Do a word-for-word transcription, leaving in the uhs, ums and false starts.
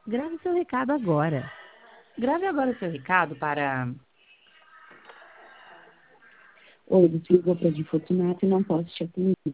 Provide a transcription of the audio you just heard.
Grave seu recado agora. Grave agora seu recado para... Oi, você ligou para de Fortunato e não posso te atender.